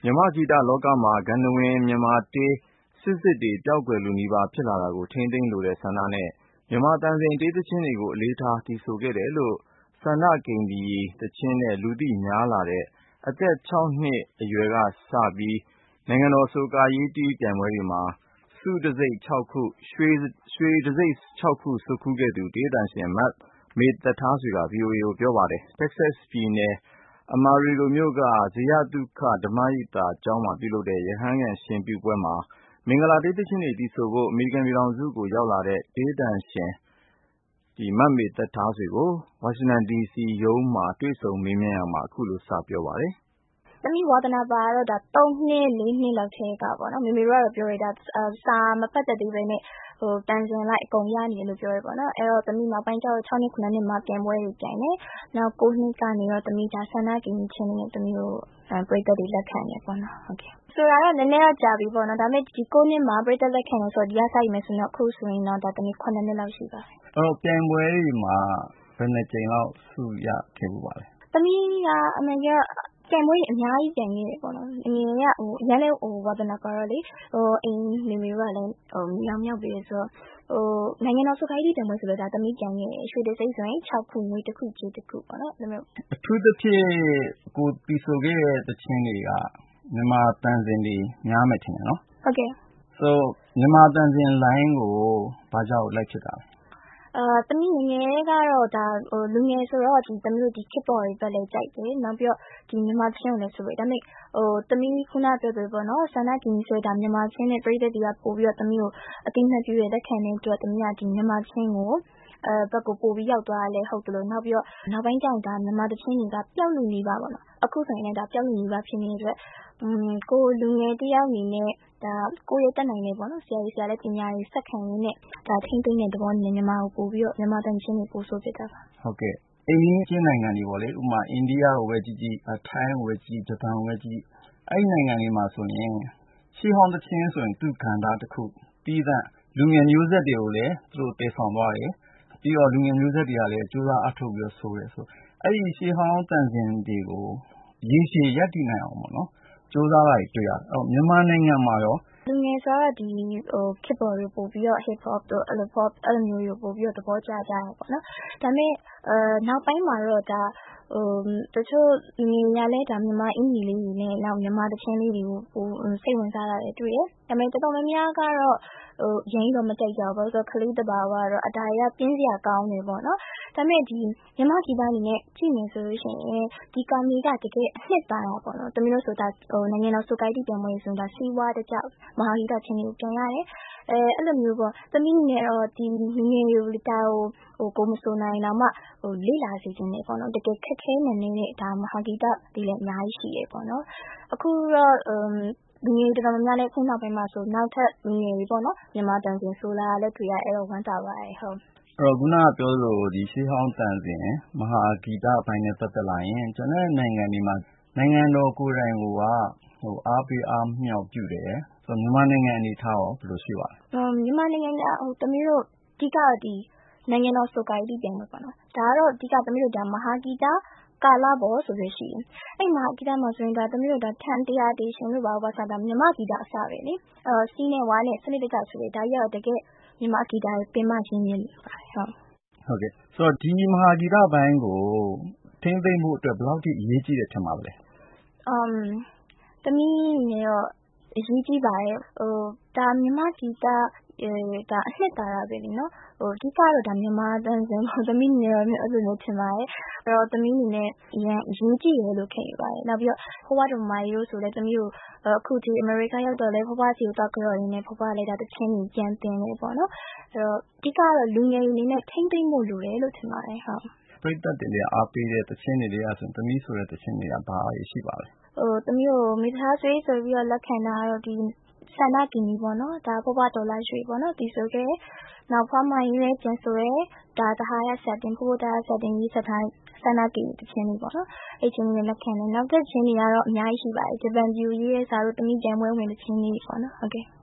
မြန်မာဂီတလောကမှာဂန္ဓဝင်မြန်မာတေးစစ်တွေပျောက်ကွယ်လုနီးပါးဖြစ်လာတာကိုထိန်းသိမ်းလိုတဲ့ဆန္ဒနဲ့မြန်မာသံစဉ်တေးသချင်းတွေကိုအလေးထားတည်ဆိုခဲ့တယ်လို့ဆန္ဒကိန်းဒီသချင်းနဲ့လူသိများလာတဲ့အသက် 6 နှစ်အရွယ်ကစပြီးနိုင်ငံတော်ဆိုကာရေးတီးပြိုင်ပွဲတွေမှာဆုတံဆိပ် 6 ခုရွှေတံဆိပ် 6 ခုဆွတ်ခူးခဲ့သူတေးသံရှင်မမေသက်ထားဆွေက VOA ကိုပြောပါတယ်။ Texas ပြည်နယ်Amarillo မြို့ကဇေယျသုခဓမ္မရိပ်သာကျောင်းမှာပြုလုပ်တဲ့ရဟန်းခံရှင်ပြုပွဲမှာမင်္ဂလာတေးသချင်းတွေသီဆိုဖို့အမေရိကန်ပြည်ထောင်စုကိုရောက်လာတဲ့တေးသံရှင်မမေသက်ထားဆွေကိုဝါရှင်တန် DC ရုံးမှာတွေ့ဆုံမေးမြန်းရာမှာအခုလိုစပြောပါတယ်။သမီးဝါသနာပါတော့ဒါ3 နှစ် 4 နှစ်လောက်ထဲကပေါ့နော်မေမေတို့ကတော့ပြောရတာစာမဖတ်တတ်သေးပဲနဲ့တန်စင်လိုက်အကုန်ရနေတယ်လို့ပြောရပေါ့နော်အဲ့တော့သမီးနောက်ပိုင်းကျတော့6နှစ်9နှစ်မှာပြန်ပွဲတွေပြိုင်တယ်နောက်9နှစ်ကနေတော့သမီးဒါဆန္ဒကိန်းချင်းနဲ့သမီးကိုပရိသတ်တွေလက်ခံတယ်ပေါ့နော်ဟုတ်ကဲ့ဆိုတော့နည်းနည်းတော့ကြာပြီပေါ့နော်ဒါပေမဲ့ဒီ9နှစ်မှာပရိသတ်လက်ခံလို့ဆိုတော့ဒီကစားရမယ်ဆိုတော့အခုဆိုရင်တော့ဒါသမီး9နှစ်လောက်ရှိပါပြီအဲ့တော့ပြိုင်ပွဲတွေမှာဘယ်နှစ်ကြိမ်လောက်ဆုရခဲ့ဘူးပါလဲသမီးကအမှန်ကပြိုင်ပွဲအများကြီးပြိုင်နေတယ်ပေါ့နော်အငယ်ကရန်လေးဝါသနာပါတော့လေအိမ်မေမေကလည်းမြောက်ပြီးဆိုနိုင်ငံတော်ဆိုခိုင်းတီးပြိုင်ပွဲဆိုတော့ဒါသမီးပြိုင်နေရွှေတံဆိပ်ဆိုရင်6 ခုငွေ1 ခုကြေး1 ခုပေါ့နော်ဒါမျိုးအထူးသဖြင့်ကိုတီဆိုခဲ့တဲ့သချင်းတွေကမြန်မာတန်စင်တွေများမယ်ထင်တယ်နော်ဟုတ်ကဲ့ဆိုမြန်မာတန်စင်လိုင်းကိုဘာကြောင့်လိုက်ဖြစ်တာလဲသမီးငယ်ကတော့ဒါလူငယ်ဆိုတော့ဒီသမီးတို့ဒီ K-pop တွေပဲလည်းကြိုက်တယ်နောက်ပြီးတော့ဒီမြန်မာချင်းကိုလည်းဆိုပြီးဒါပေမဲ့သမီးခုနပြောပြောပေါ့နော်ဆန္ဒကင်းဆိုဒါမြန်မာချင်းနဲ့ပြည်သက်တွေကပို့ပြီးတော့သမီးကိုအသိမှတ်ပြုရလက်ခံတဲ့အတွက်သမီးကဒီမြန်မာချင်းကိုဘက်ကိုပို့ပြီးရောက်သွားတယ်ဟုတ်တယ်လို့နောက်ပြီးတော့နောက်ပိုင်းကျရင်ဒါမြန်မာတချင်းတွေကပျောက်လူနေပါပေါ့နော်အခုဆိုရင်လည်းဒါပျောက်လူနေပါဖြစ်နေတဲ့အတွက်ကိုလူငယ်တယောက်အနေနဲ့ဒါကိုရတက်နိုင်နေပေါ့နော်ဆရာလည်းပညာရေးဆက်ခံရင်းနဲ့ဒါထိန်းသိမ်းတဲ့သဘောနဲ့မြန်မာကိုပို့ပြီးတော့မြန်မာတန်ချင်းတွေပို့ဆိုဖြစ်တာပါဟုတ်ကဲ့အိန္ဒိယချင်းနိုင်ငံတွေပေါ့လေဥပမာအိန္ဒိယကိုပဲကြည့်ကြည့်ထိုင်းကိုပဲကြည့်ဂျပန်ကိုပဲကြည့်အဲ့ဒီနိုင်ငံတွေမှာဆိုရင်ရှေးဟောင်းသချင်းဆိုရင်သူကဏ္ဍတစ်ခုပြီးတဲ့လူငယ်မျိုးဆက်တွေကိုလည်းသူတို့တည်ဆောင်သွားတယ်ပြီးတော့လူငယ်မျိုးဆက်တွေကလည်းကြိုးစားအထောက်ပြီးတော့ဆိုတယ်ဆိုအဲ့ဒီရှေးဟောင်းတန်စင်တွေကိုရေရှည်ရပ်တည်နိုင်အောင်ပေါ့နော်ကြိုးစားတာတွေ့ရတယ်အဲ့မြန်မာနိုင်ငံမှာရောလူငယ်ဆိုတော့ဒီ K-pop တွေပို့ပြီးတော့ hip hop တို့အဲ့လို pop အဲ့လိုမျိုးတွေပို့ပြီးတော့သဘောကျကြတယ်ပေါ့နော်ဒါပေမဲ့နောက်ပိုင်းမှာတော့ဒါတချို့ငယ်ရလဲဒါမြန်မာအင်ဂျီလေးတွေနဲ့နောက်မြန်မာတချင်းလေးတွေကိုစိတ်ဝင်စားတာတွေ့တယ်ဒါပေမဲ့တော်တော်များများကတော့ရင်းတော့မကြိုက်ကြဘူးဆိုတော့ခလေးတဘာဝကတော့အတားရပြင်းစရာကောင်းနေပေါ့နော်ဒါပေမဲ့ဒီမြန်မာဂီတအနေနဲ့ကြည့်နေဆိုလို့ရှိရင်ဒီကောင်လေးကတကယ်အနှစ်သာရပေါ့နော်တမီးတို့ဆိုတာနိုင်ငံတော်ဆိုကိုင်းတီပြန်မွေးဆိုတာစီးပွားတကြောက်မဟာဂီတချင်းတွေကိုပြန်ရတယ်အဲ့လိုမျိုးပေါ့သမီးနဲ့တော့ဒီငယ်ရိုးတာကိုမဆိုနိုင်တော့မှလေ့လာစီခြင်းနေပေါ့နော်တကယ်ခက်ခဲနေနေတဲ့ဒါမဟာဂီတတွေလည်းအများကြီးရှိတယ်ပေါ့နော်အခုတော့လူငယ်တော်တော်များများလည်းခုနောက်ပိုင်းမှာဆိုနောက်ထပ်လူငယ်တွေပေါ့နော်မြန်မာတန်စင်ဆိုလာလည်းတွေ့ရအဲ့တော့ဝမ်းသာပါတယ်ဟုတ်အဲ့တော့ခုနကပြောလို့ဒီရှေးဟောင်းတန်စင်မဟာဂီတအပိုင်းနဲ့ပတ်သက်လာရင်ကျွန်တော်နိုင်ငံဒီမှာနိုင်ငံတော်ကိုယ်တိုင်ကအားပေးအားမြောက်ပြုတယ်ဆိုတော့မြန်မာနိုင်ငံအနေထားရောဘယ်လိုရှိပါလဲမြန်မာနိုင်ငံကတမီးတို့အဓိကဒီနိုင်ငံတော်ဆိုကိုင်းတီပြန်လို့ပေါ့နော်ဒါကတော့အဓိကတမီးတို့ဒါမဟာဂီတကာလပေါ်ဆိုလို့ရှိရင်အဲ့မဟာဂီတမှာဆိုရင်ဒါတမီးတို့ဒါထန်တရားတေးရှင်လို့ဘာသာတာမြန်မာဂီတအစပဲလေစီးနဲ့ဝါနဲ့စနစ်တကျဆိုလေဒါကြီးတော့တကယ်မြန်မာဂီတပင်မရင်းမြစ်ပါတယ်ဟုတ်ကဲ့ဆိုတော့ဒီမဟာဂီတပိုင်းကိုထိန်းသိမ်းဖို့အတွက်ဘယ်လောက်ထိအရေးကြီးတယ်ထင်ပါလဲတမီးနေတော့အရေးကြီးပါတယ်ဒါမြန်မာဂီတဒါအနှစ်သာရပဲလေနော်အဓိကတော့ဒါမြန်မာတန်စင်ပေါ့သမီးနေတော့အဲ့လိုမျိုးထင်ပါတယ်အဲ့တော့သမီးအနေနဲ့အရင်အရေးကြီးတယ်လို့ခင်ပါတယ်နောက်ပြီးတော့ဖွားတော်မကြီးတို့ဆိုလဲသမီးကိုအခုဒီအမေရိကရောက်တော့လဲဖွားစီကိုတောက်ကြော်ရင်းနဲ့ဖွားလည်းဒါတချင်းကြီးပြန်တင်နေပေါ့နော်အဲ့တော့အဓိကတော့လူငယ်တွေအနေနဲ့ထိမ့်သိမ့်ဖို့လိုတယ်လို့ထင်ပါတယ်ဟုတ်ပြည့်တက်တယ်အားပေးတဲ့တချင်းတွေကဆိုသမီးဆိုတဲ့တချင်းတွေကဘာရှိပါလဲသမီးကိုမိသားစုဆိုပြီးတော့လက်ခံတာတော့ဒီဆန္ဒကင်းကြီးပေါ့နော်ဒါဖွားတော်လိုက်ရွှေပေါ့နော်ဒီဆိုခဲ့နောက်ဖွားမကြီးလည်းပြန်ဆိုရဲဒါတဟာရဆက်တင်ဖို့ဒါဆက်တင်ကြီးဆက်ထားဆန္ဒကင်းတချင်းလေးပေါ့နော်အဲ့ချင်းလေးလက်ခံတယ်နောက်တဲ့ချင်းတွေကတော့အများကြီးရှိပါတယ်ဂျပန်ပြည်ရေးရဲ့စာတို့တမီးကြံပွဲဝင်တဲ့ချင်းလေးပေါ့နော်ဟုတ်ကဲ့